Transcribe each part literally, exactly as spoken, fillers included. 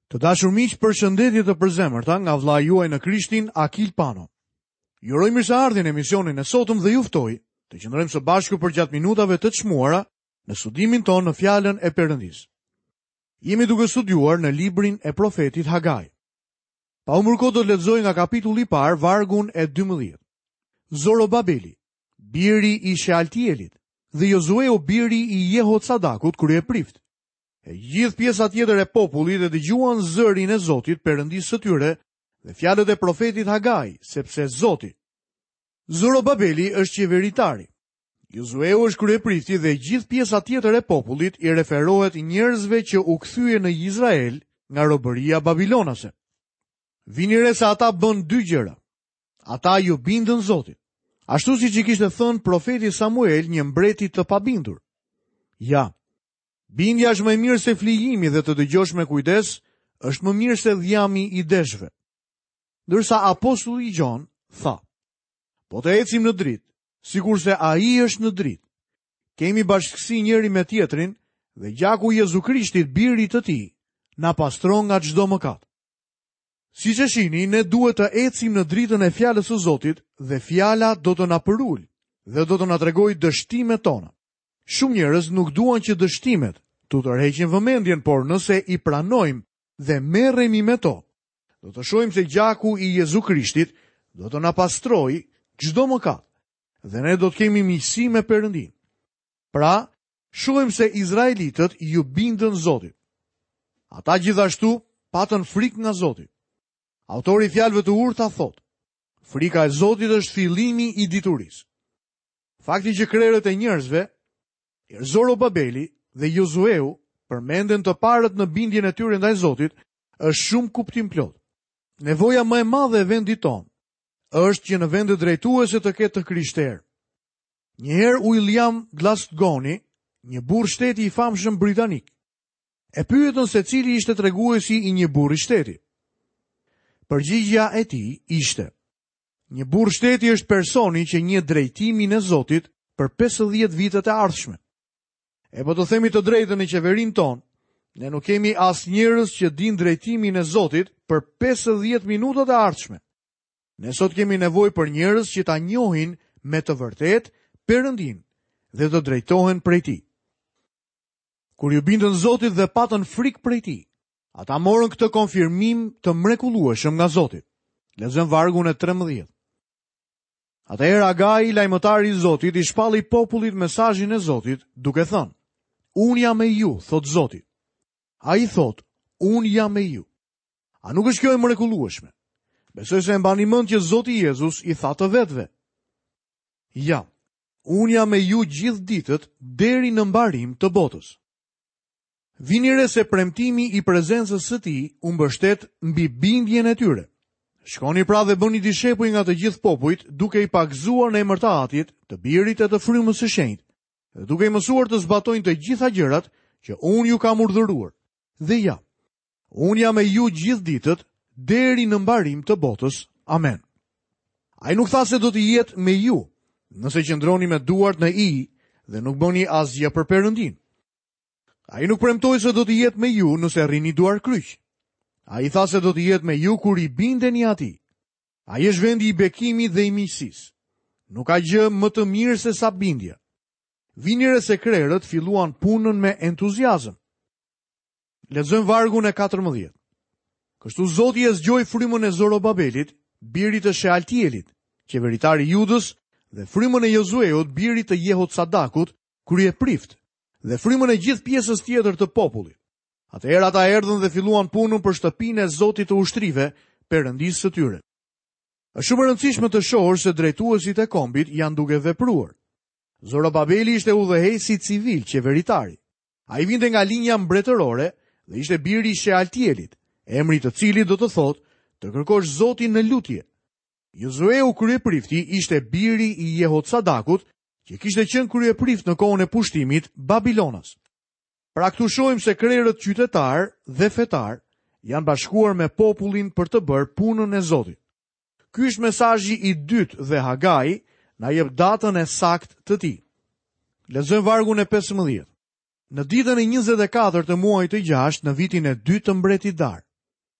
Të dashur miq, përshëndetje të përzemërta nga vllai juaj në Krishtin, Akil Pano. Ju uroj mirëseardhjen në emisionin e sotëm dhe ju ftoj të qëndrojmë së bashku për gjatë minutave të çmuara në studimin tonë në fjalën e Perëndisë. Jemi duke studiuar në librin e profetit Hagai. Pa humbur kohë do të lexoj nga kapitulli i parë, vargun e dymbëdhjetë. Zorobabeli, biri i Shealtielit, dhe Jozueu, biri i Jehocadakut, kryeprift. E gjithë pjesa tjetër e popullit e dëgjuan zërin e Zotit, Perëndisë së tyre, dhe fjalët e profetit Hagai, sepse Zoti. Zorobabeli është qeveritari. Jozueu është kryeprifti dhe gjithë pjesa tjetër e popullit i referohet njerëzve që u kthye në Izrael nga robëria babilonase. Vini re se ata bën dy gjëra. Ata ju bindën Zotit, ashtu siç i kishte thënë profeti Samuel, një mbreti të pabindur. Ja, bindja është më e mirë se flijimi dhe të dëgjosh me kujdes është më mirë se dhjami i deshve. Ndërsa apostulli Gjon tha: po të ecim në dritë, sikurse ai është në dritë. Kemi bashkësi njëri me tjetrin dhe gjaku i Jezu Krishtit, birit të tij, na pastron nga çdo mëkat. Siç e shihni, ne duhet të ecim në dritën e fjalës së Zotit dhe fjala do të na përul dhe do të na tregojë dështimet tona. Shumë njerëz nuk duan që dështimet të tërheqin vëmendjen, por nëse i pranojmë dhe merremi me to, do të shohim se gjaku i Jezu Krishtit do të na pastrojë çdo mëkat dhe ne do të kemi miqësi me Perëndin. Pra, shohim se izraelitët ju bindën Zotit. Ata gjithashtu patën frikë nga Zoti. Autori i fjalëve të urta thot: frika e Zotit është fillimi i diturisë. Fakti që krerët e njerëzve, Zorobabeli dhe Jozueu, përmenden të parët në bindjen e tyre ndaj Zotit, është shumë kuptim plot. Nevoja më e madhe e vendit tonë është që në vendet drejtuese të ketë të krishterë. Njëherë William Glasgow, një burr shteti i famshëm britanik, e pyetën se cili ishte treguesi i një burri shteti. Përgjigjja e tij ishte: një burr shteti është personi që njeh drejtimin e Zotit për pesëdhjetë vitet e ardhshme. E po të themi të drejtën, në qeverinë tonë, ne nuk kemi as njerëz që din drejtimin e Zotit për pesëdhjetë minutat e ardhshme. Ne sot kemi nevojë për njerëz që ta njohin me të vërtetë Perëndin dhe të drejtohen prej tij. Kur ju bindën Zotit dhe patën frikë prej tij, ata morën këtë konfirmim të mrekullueshëm nga Zoti. Lexojmë vargun e trembëdhjetë. Atëherë Hagai, lajmëtari i Zotit, i shpalli popullit mesazhin e Zotit, duke thënë: unë jam me ju, thot Zoti. Ai thot: unë jam me ju. A nuk është kjo e mrekullueshme? Besoj se e mbani mend që Zoti Jezus i tha të vetëve: ja, unë jam me ju gjithë ditët deri në mbarim të botës. Vini re se premtimi i prezencës së tij u mbështet mbi bindjen e tyre. Shkoni pra dhe bëni dishepuj nga të gjithë popujt, duke i pagzuar në emër të Atit, të Birit e të Frymës së Shenjtë, dhe duke i mësuar të zbatojnë të gjitha gjërat që unë ju kam urdhëruar. Dhe ja, unë jam me ju gjithë ditët deri në mbarim të botës. Amen. Ai nuk tha se do të jetë me ju nëse qëndroni me duart në ij dhe nuk bëni asgjë për Perëndin. Ai nuk premtoi se do të jetë me ju nëse rrini duar kryq. Ai tha se do të jetë me ju kur i bindeni atij. Ai është vendi i bekimit dhe i miqësisë. Nuk ka gjë më të mirë se sa bindja. Vini re se krerët filluan punën me entuziazëm. Lexojmë vargun e katërmbëdhjetë. Kështu Zoti e zgjoi frymën e Zorobabelit, birit të Shealtielit, qeveritari i Judës, dhe frymën e Jozueut, birit të Jehocadakut, kryeprift, dhe frymën e gjithë pjesës tjetër të popullit. Atëherë ata erdhën dhe filluan punën për shtëpinë e Zotit të ushtrive, Perëndisë së tyre. Është shumë e rëndësishme të shohësh se drejtuesit e kombit janë duke vepruar. Zorobabeli ishte udhëheqësi civil, qeveritari. Ai vinte nga linja mbretërore dhe ishte biri i Shealtielit, emri të cilit do të thotë të kërkosh Zotin në lutje. Jozueu, kryeprifti, ishte biri i Jehocadakut, që kishte qenë kryeprift në kohën e pushtimit Babilonas. Pra këtu shohim se krerët qytetar dhe fetar janë bashkuar me popullin për të bërë punën e Zotit. Ky është mesazhi i dytë dhe Hagai na jep datën e saktë të tij. Lexojmë vargun e pesëmbëdhjetë. Në ditën e njëzet e katërt të muajit të gjashtë, në vitin e dytë të mbretit Dar,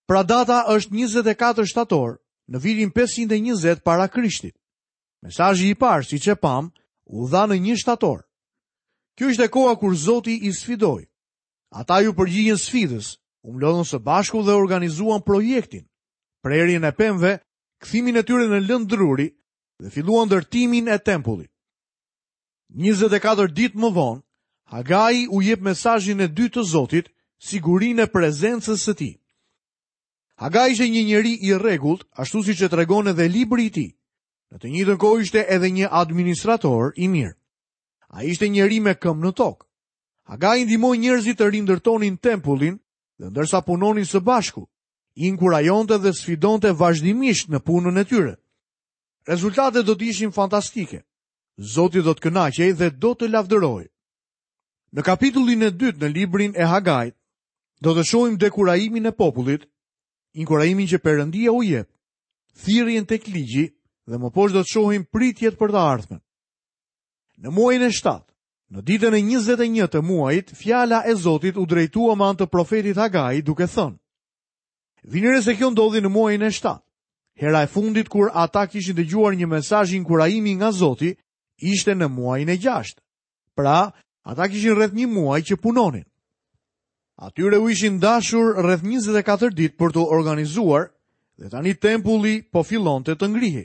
Pra data është njëzet e katër shtator në vitin pesëqind e njëzet para Krishtit. Mesazhi i parë, siç e pam, u dha në një shtator. Kjo ishte koha kur Zoti i sfidoi. Ata ju përgjigjen sfidës, u mlodhën së bashku dhe organizuan projektin, prerjen e pemëve, kthimin e tyre në lëndë druri dhe filluan ndërtimin e tempullit. njëzet e katër ditë më vonë, Hagai u jep mesazhin e dytë të Zotit, sigurinë e prezencës së tij. Hagai ishte një njeri i rregullt, ashtu siç e tregon edhe libri i tij. Në të njëjtën kohë ishte edhe një administrator i mirë. Ai ishte njeri me këmbë në tokë. Hagai ndihmoi njerëzit të rindërtonin tempullin dhe ndërsa punonin së bashku, i inkurajonte dhe sfidonte vazhdimisht në punën e tyre. Rezultatet do të ishin fantastike. Zoti do të kënaqej dhe do të lavdërojë. Në kapitullin e dytë në librin e Hagait, do të shohim dekurajimin e popullit, inkurajimin që Perëndia u jep, thirrjen tek ligji dhe më poshtë do të shohim pritjet për të ardhmen. Në muajin e shtatë, në ditën e njëzet e një të muajit, fjala e Zotit u drejtua me anë të profetit Hagai duke thënë: Vini se kjo ndodhi në muajin e shtatë. Hera e fundit kur ata kishin dëgjuar një mesazh inkurajimi nga Zoti ishte në muajin e gjashtë. Pra, ata kishin rreth një muaj që punonin. Atyre u ishin dashur rreth njëzet e katër ditë për të organizuar dhe tani tempulli po fillonte të ngrihej.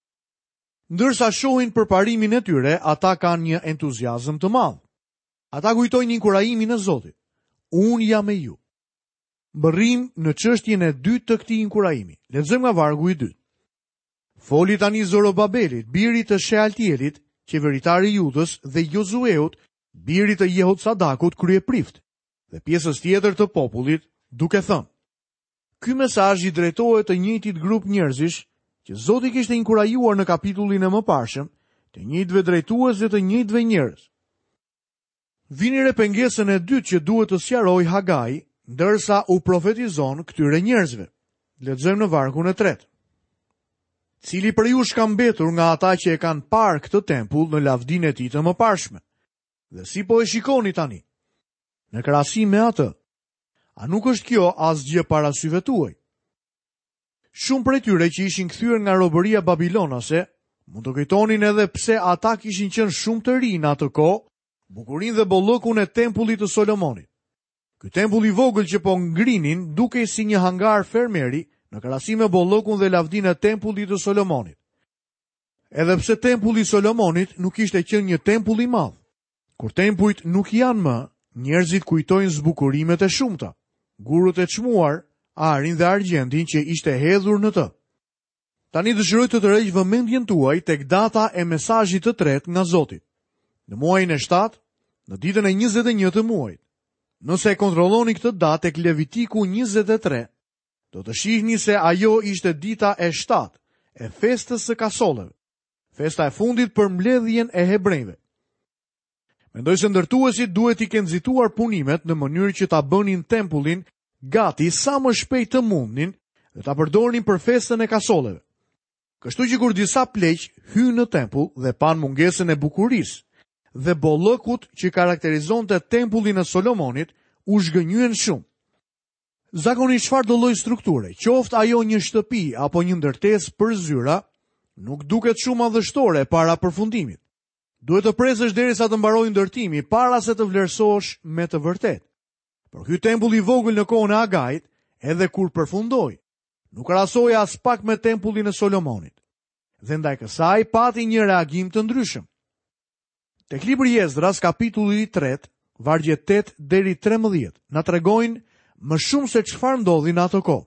Ndërsa shohin përparimin e tyre, ata kanë një entuziazëm të madh. Ata kujtojnë inkurajimin e Zotit. Unë jam me ju. Mbërrim në çështjen e dytë të këtij inkurajimi. Lexojmë nga vargu i dytë. Foli tani Zorobabelit, birit të Shealtielit, qeveritari i Judës, dhe Jozueut, birit të Jehotsadakut, kryeprift, dhe pjesës tjetër të popullit, duke thënë: Ky mesazh i drejtohet të njëjtit grup njerëzish që Zoti kishte inkurajuar në kapitullin e mëparshëm, të njëjtëve drejtues dhe të njëjtëve njerëz. Vini re pengesën e dytë që duhet të sqarojë Hagai, ndërsa u profetizon këtyre njerëzve. Lexojmë në vargun e tretë. Cili për ju ka mbetur nga ata që e kanë parë këtë tempull në lavdinë e tij të mëparshme? Dhe si po e shikoni tani? Në krahasim me atë, a nuk është kjo asgjë para syve tuaj? Shumë prej tyre që ishin kthyer nga robëria babilonase, mund të kujtonin edhe pse ata kishin qenë shumë të rinj në atë kohë, bukurinë dhe bollëkun e tempullit të Solomonit. Ky tempull i vogël që po ngrinin dukej si një hangar fermeri në krahasim me bollëkun dhe lavdinë e tempullit të Solomonit. Edhe pse tempulli i Solomonit nuk ishte qenë një tempull i madh. Kur tempujt nuk janë më, njerëzit kujtojnë zbukurimet e shumta, gurët e çmuar, arin dhe argjendin që ishte hedhur në të. Tani dëshiroj të tërheq vëmendjen tuaj tek data e mesazhit të tretë nga Zoti. Në muajin e shtatë, në ditën e njëzet e një të muajit. Nëse e kontrolloni këtë datë tek Levitiku njëzet e tre, do të shihni se ajo ishte dita e shtatë e festës së kasolleve, festa e fundit për mbledhjen e hebrejve. Mendoj se ndërtuesit duhet i kenë nxituar punimet në mënyrë që ta bënin tempullin gati sa më shpejt të mundnin dhe ta përdornin për festën e kasolleve. Kështu që kur disa pleq hynë në tempull dhe pan mungesën e bukurisë dhe bollëkut që karakterizonte tempullin e Solomonit, u zhgënjyen shumë. Zakonisht çfarë do lloj strukture, qoftë ajo një shtëpi apo një ndërtesë për zyra, nuk duket shumë madhështore para përfundimit. Duhet të presësh derisa të mbarojë ndërtimi para se të vlerësohesh me të vërtetë. Por ky tempull i vogël në kohën e Hagait, edhe kur përfundoi, nuk krahasoi as pak me tempullin e Solomonit. Dhe ndaj kësaj pati një reagim të ndryshëm. Tek libri i Ezdras, kapitulli i tretë, vargjet tetë deri trembëdhjetë, na tregojnë më shumë se çfarë ndodhi në atë kohë.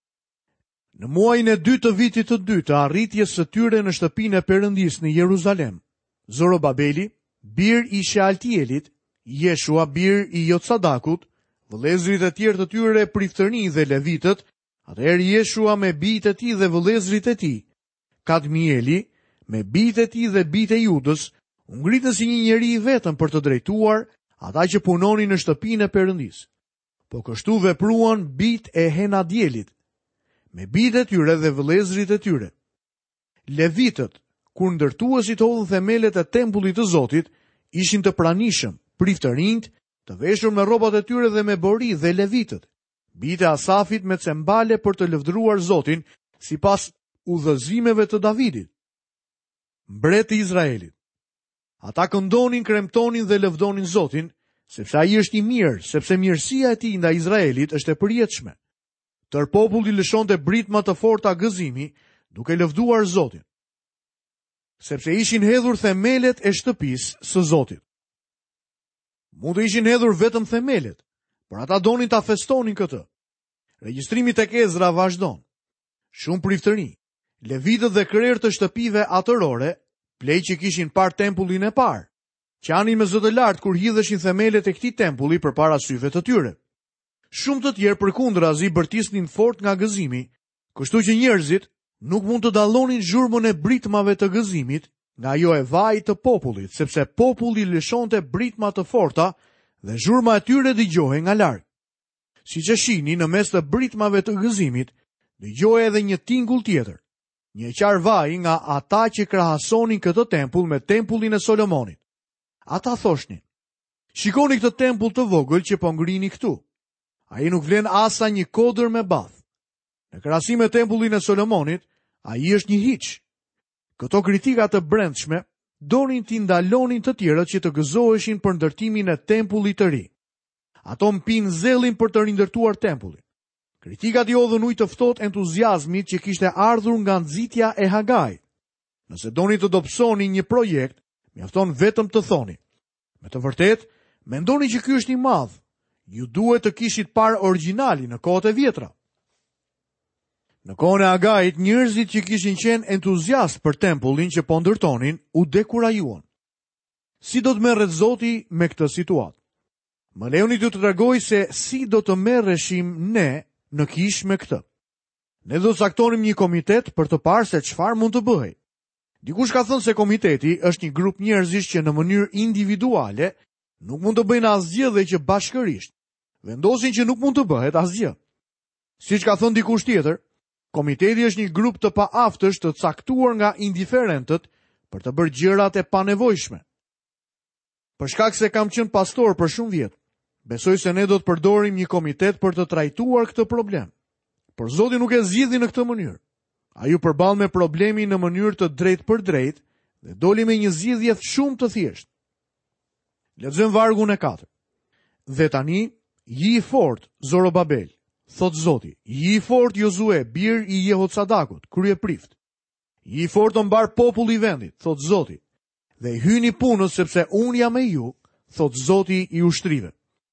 Në muajin e dytë të vitit të dytë të arritjes së tyre në shtëpinë e Perëndisë në Jeruzalem, Zorobabeli, bir i Shealtielit, Jeshua, bir i Jotsadakut, vëllezërit e tjerë të tyre priftërinj dhe levitët, atëherë Jeshua me bijtë e tij dhe vëllezërit e tij, Kadmieli me bijtë e tij dhe bijtë e Judës, u ngritën si një njeri i vetëm për të drejtuar ata që punonin në shtëpinë e Perëndisë. Po kështu vepruan bijtë e Henadielit, me bijtë e tyre dhe vëllezërit e tyre. Levitët, kur ndërtuesit hodhën themelet e tempullit të Zotit, ishin të pranishëm, priftërinjt, të veshur me rrobat e tyre dhe me bori, dhe levitët, Bijtë e Asafit me cembale për të lëvdruar Zotin sipas udhëzimeve të Davidit, mbret i Izraelit. Ata këndonin, kremtonin dhe lëvdonin Zotin, sepse ai është i mirë, sepse mirësia e tij ndaj Izraelit është e përjetshme. Tër populli lëshonte britma të forta gëzimi, duke lëvduar Zotin, sepse ishin hedhur themelet e shtëpisë së Zotit. Mund të ishin hedhur vetëm themelet, por ata donin ta festonin këtë. Regjistrimi tek Ezra vazhdon. Shumë priftëri, levitët dhe krerët të shtëpive atërore, plej që kishin parë tempullin e parë, qanin me zë të lartë kur hidheshin themelet e këtij tempulli përpara syve të tyre. Shumë të tjerë përkundrazi bërtisnin fort nga gëzimi, kështu që njerëzit nuk mund të dallonin zhurmën e britmave të gëzimit nga ajo e vaj të popullit, sepse populli lëshonte britma të forta dhe zhurma e tyre dëgjohej nga larg. Siç e shihni në mes të britmave të gëzimit, dëgjohej edhe një tingull tjetër, një qar vaj nga ata që krahasonin këtë tempull me tempullin e Solomonit. Ata thoshnin: "Shikoni këtë tempull të vogël që po ngrini këtu. Ai nuk vlen asa një kodër me bath. Në krahasim me tempullin e Solomonit, ai është një hiç." Këto kritika të brendshme donin t'i ndalonin të tjerët që të gëzoheshin për ndërtimin e tempullit të ri. Ato mpin zellin për të rindërtuar tempullin. Kritikat i hodhën ujë të ftohtë entuziazmit që kishte ardhur nga nxitja e Hagait. Nëse doni të dobësoni një projekt, mjafton vetëm të thoni: "Me të vërtetë, mendoni që ky është i madh. Ju duhet të kishit parë origjinalin në kohët e vjetra." Në kohën e Hagait, njerëzit që kishin qenë entuziast për tempullin që po ndërtonin, u dekurajuan. Si do të merret Zoti me këtë situatë? Më lejoni të të tregoj se si do të merreshim ne në kish me këtë. Ne do të caktonim një komitet për të parë se çfarë mund të bëhej. Dikush ka thënë se komiteti është një grup njerëzish që në mënyrë individuale nuk mund të bëjnë asgjë dhe që bashkërisht vendosin që nuk mund të bëhet asgjë. Siç ka thënë dikush tjetër, komiteti është një grup të paaftësh të caktuar nga indiferentët për të bërë gjërat e panevojshme. Për shkak se kam qenë pastor për shumë vjet, besoj se ne do të përdorim një komitet për të trajtuar këtë problem. Por Zoti nuk e zgjidhi në këtë mënyrë. Ai u përball me problemin në mënyrë të drejtë për drejtë dhe doli me një zgjidhje shumë të thjeshtë. Lexojmë vargun e katër. Dhe tani, ji i fort, Zorobabel, thot Zoti, ji i fort Jozue, bir i Jehocadakut, kryeprift. Ji i fort o mbar populli i vendit, thot Zoti, dhe hyni punës sepse unë jam me ju, thot Zoti i ushtrive.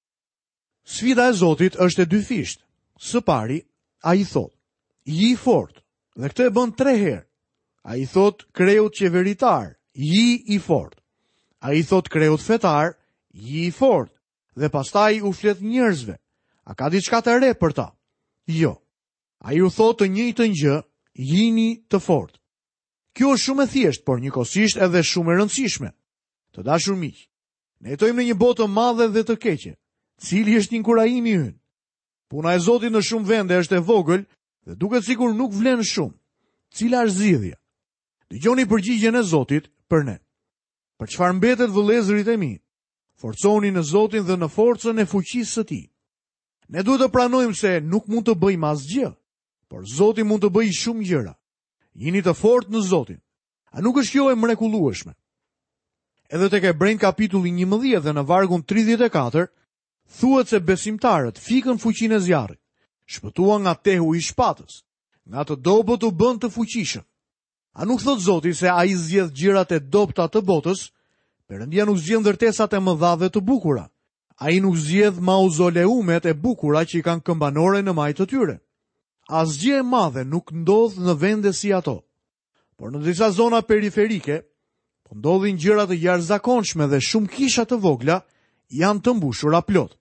Sfida e Zotit është e dyfisht. Së pari, ai thot: ji i fort, dhe këtë e bën tre herë. Ai thot kreut qeveritar, ji i fort. Ai thot kreut fetar, ji i fort, dhe pastaj u flet njerëzve: a ka diçka të re për ta? Jo. Ai u thot të njëjtën gjë: jini të fort. Kjo është shumë e thjeshtë, por njëkohësisht edhe shumë e rëndësishme. Të dashur miq, ne jetojmë në një botë të madhe dhe të keqe. Cili është inkurajimi ynë? Puna e Zotit në shumë vende është e vogël dhe duket sikur nuk vlen shumë. Cila është zgjidhja? Dëgjoni përgjigjen e Zotit për ne. Për çfarë mbetet vëllezërit e mi? Forconi në Zotin dhe në forcën e fuqisë së Tij. Ne duhet të pranojmë se nuk mund të bëjmë asgjë, por Zoti mund të bëjë shumë gjëra. Jini të fortë në Zotin. A nuk është kjo e mrekullueshme? Edhe tek Hebrejt kapitulli njëmbëdhjetë dhe në vargun tridhjetë e katër, thuhet se besimtarët fikën fuqinë e zjarrit, shpëtuan nga tehu i shpatës, nga të dobët u bën të fuqishëm. A nuk thot Zoti se ai zgjedh gjërat e dobta të botës? Perëndia nuk zgjedh ndërtesat e mëdha dhe të bukura. Ai nuk zgjedh mauzoleumet e bukura që i kanë këmbanore në majtë të tyre. Asgjë e madhe nuk ndodh në vende si ato. Por në disa zona periferike, po ndodhin gjëra të jashtëzakonshme dhe shumë kisha të vogla janë të mbushura plot.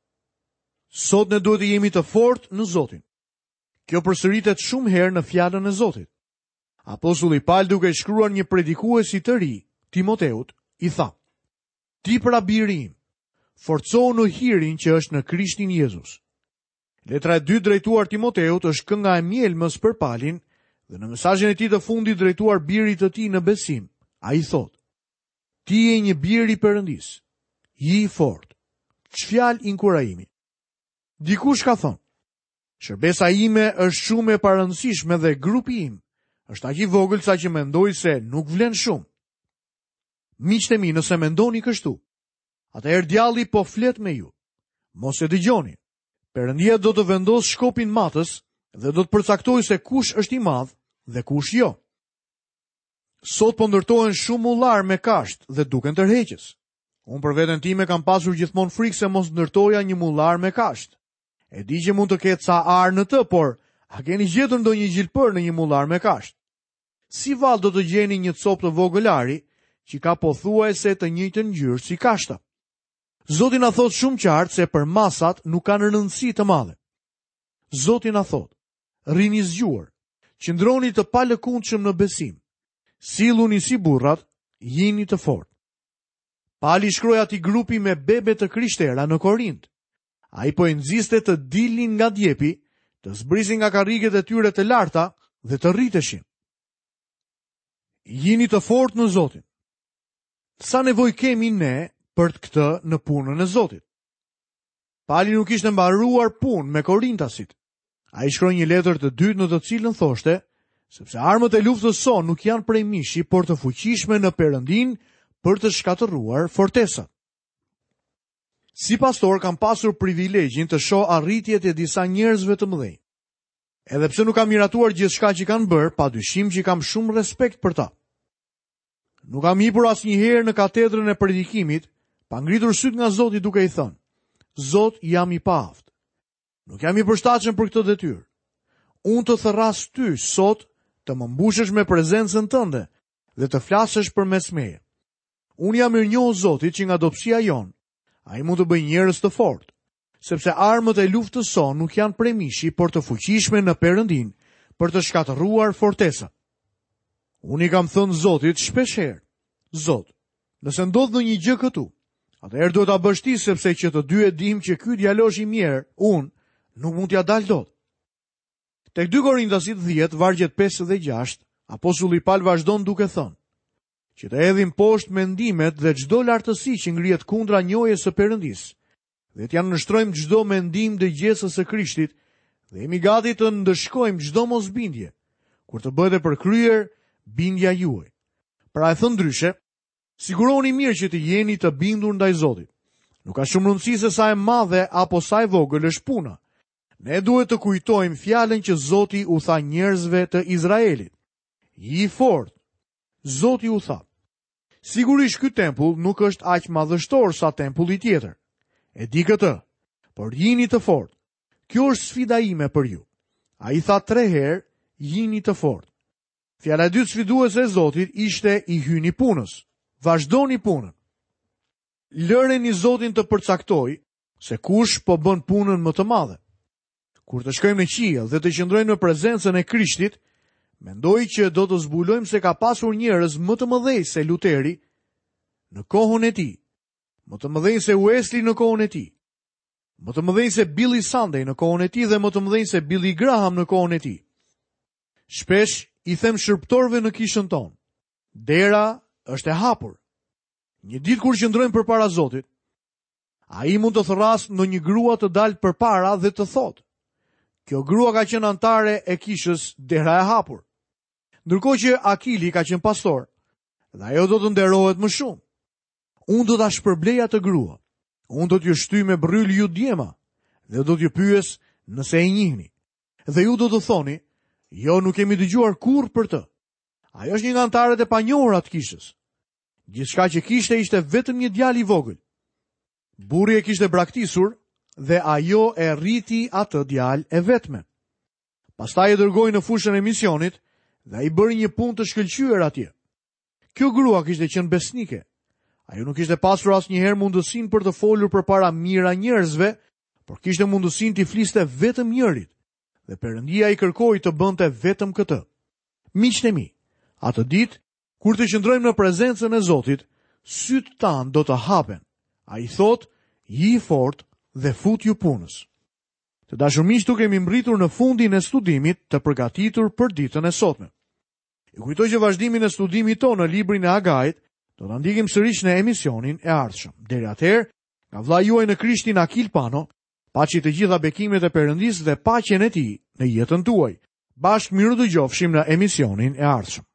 Sot ne duhet të jemi të fortë në Zotin. Kjo përsëritet shumë herë në fjalën e Zotit. Apostulli Paul, duke shkruar një predikuesi të ri, Timoteut, i tha: ti pra biri im, forcohu në hirin që është në Krishtin Jezus. Letra e dytë drejtuar Timoteut është kënga e mjelmës për Palin, dhe në mesazhin e tij të fundit drejtuar birit të tij në besim, ai thotë: ti je një bir i Perëndis, je i fortë. Ç'fjalë inkurajimi. Dikush ka thënë: Shërbesa ime është shumë e parëndësishme dhe grupi im është aq i vogël sa që mendoj se nuk vlen shumë. Miqtë e mi, nëse mendoni kështu, atëherë djalli po flet me ju. Mos e dëgjoni. Perëndia do të vendos shkopin matës dhe do të përcaktojë se kush është i madh dhe kush jo. Sot po ndërtohen shumë mullar me kasht dhe duken tërheqës. Unë për veten time kam pasur gjithmonë frikë se mos ndërtoja një mullar me kasht. E di që mund të ketë sa ar në të, por a keni gjetur ndonjë gjilpër në një mullar me kasht? Si vallë do të gjeni një copë të vogël ari që ka pothuajse të njëjtën ngjyrë si kashta? Zoti na thot shumë qartë se për masat nuk kanë rëndësi të madhe. Zoti na thot: rini zgjuar, qëndroni të palëkundshëm në besim, silluni si burrat, jini të fortë. Pali shkroi atij grupi me bebe të krishtera në Korint. Ai po i nxiste të dilnin nga djepi, të zbrisin nga karriget e tyre të larta dhe të rriteshin. Jini të fortë në Zotin. Sa nevojë kemi ne për këtë në punën e Zotit? Pali nuk ishte mbaruar punë me korintasit. Ai shkroi një letër të dytë në të cilën thoshte, sepse armët e luftës son nuk janë prej mishi, por të fuqishme në Perëndin për të shkatërruar fortesat. Si pastor kam pasur privilegjin të shoh arritjet e disa njerëzve të mëdhenj. Edhe pse nuk kam miratuar gjithçka që kanë bërë, padyshim që kam shumë respekt për ta. Nuk kam hipur asnjëherë në katedrën e predikimit, pa ngritur syt nga Zoti duke i thënë: Zot, jam i paaft. Nuk jam i përshtatshëm për këtë detyrë. Unë të thërras ty sot të më mbushësh me prezencën tënde dhe të flasësh përmes meje. Unë jam mirënjohës Zotit që nga dobësia jon ai mund të bëjë njerëz të fortë, sepse armët e luftës son nuk janë prej mishi, por të fuqishme në Perëndin për të shkatërruar fortesat. Unë i kam thënë Zotit shpesh herë: Zot, nëse ndodh ndonjë gjë këtu, atëherë duhet ta bësh ti, sepse që të dy e dim që ky djalosh i mirë, unë nuk mund t'ja dal dot. Tek dy Korintasit dhjetë, vargjet pesë dhe gjashtë, apostulli Paul vazhdon duke thënë që të hedhim poshtë mendimet dhe çdo lartësi që ngrihet kundra njohjes së Perëndis, dhe t'ja nështrojmë çdo mendim dëgjesës së Krishtit, dhe jemi gati të ndëshkojmë çdo mosbindje, kur të bëhet e përkryer bindja juaj. Pra e thënë ndryshe, siguroni mirë që të jeni të bindur ndaj Zotit. Nuk ka shumë rëndësi se sa e madhe apo sa e vogël është puna. Ne duhet të kujtojmë fjalën që Zoti u tha njerëzve të Izraelit: "Ji fort." Zoti u tha. Sigurisht ky tempull nuk është aq madhështor sa tempulli tjetër. E di këtë, por jini të fortë. Kjo është sfida ime për ju. Ai tha tre herë: "Jini të fortë." Fjala e dytë sfiduese e Zotit ishte: "I hyni punës." Vazhdoni punën. Lëreni Zotin të përcaktoj se kush po bën punën më të madhe. Kur të shkojmë në qiell dhe të qëndrojmë në prezencën e Krishtit, mendoj që do të zbulojmë se ka pasur njerëz më të mëdhej se Luteri në kohën e tij, më të mëdhenj se Wesley në kohën e tij, më të mëdhenj se Billy Sunday në kohën e tij dhe më të mëdhenj se Billy Graham në kohën e tij. Shpesh i them shërptorëve në kishën tonë: dera është e hapur. Një ditë kur qëndrojmë përpara Zotit, ai mund të thërras në një grua të dalë përpara dhe të thotë: "Kjo grua ka qenë antare e kishës Dera e Hapur." Ndërkohë që Akili ka qenë pastor, dhe ajo do të nderohet më shumë. Unë do ta shpërblej atë grua. Unë do t'ju shtyj me bryl ju djema dhe do t'ju pyes nëse e njihni. Dhe ju do të thoni: "Jo, nuk kemi dëgjuar kurrë për të." Ajo është një nga antarët e panjohura të kishës. Gjithçka që kishte ishte vetëm një djalë i vogël. Burri e kishte braktisur dhe ajo e rriti atë djalë e vetme. Pastaj e dërgoi në fushën e misionit dhe ai bëri një punë të shkëlqyer atje. Kjo grua kishte qenë besnike. Ajo nuk kishte pasur asnjëherë mundësinë për të folur përpara mijëra njerëzve, por kishte mundësinë t'i fliste vetëm njërit, dhe Perëndia i kërkoi të bënte vetëm këtë. Miqtë e mi, atë ditë, kur të qëndrojmë në prezencën e Zotit, sytë tanë do të hapen. Ai thotë: "Ji fort dhe fut ju punës." Të dashur miq, tu kemi mbritur në fundin e studimit të përgatitur për ditën e sotme. Ju kujtoj që vazhdimin e studimit tonë në librin e Hagait do ta ndiqim sërish në emisionin e ardhshëm. Deri atëherë, nga vllai juaj në Krishtin Akil Pano, Paçi të gjitha bekimet e Perëndisë dhe paqen e tij në jetën tuaj. Bashkë miru dëgjofshim në emisionin e ardhshëm.